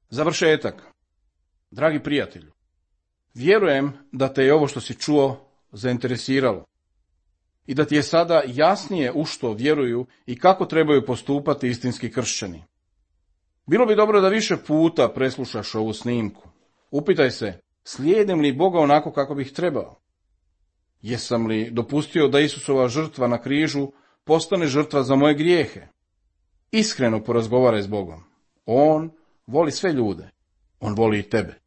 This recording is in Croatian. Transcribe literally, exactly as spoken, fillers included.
Završetak. Dragi prijatelju, vjerujem da te je ovo što si čuo zainteresiralo i da ti je sada jasnije u što vjeruju i kako trebaju postupati istinski kršćani. Bilo bi dobro da više puta preslušaš ovu snimku. Upitaj se, slijedim li Boga onako kako bih trebao? Jesam li dopustio da Isusova žrtva na križu postane žrtva za moje grijehe? Iskreno porazgovaraj s Bogom. On voli sve ljude. On voli i tebe.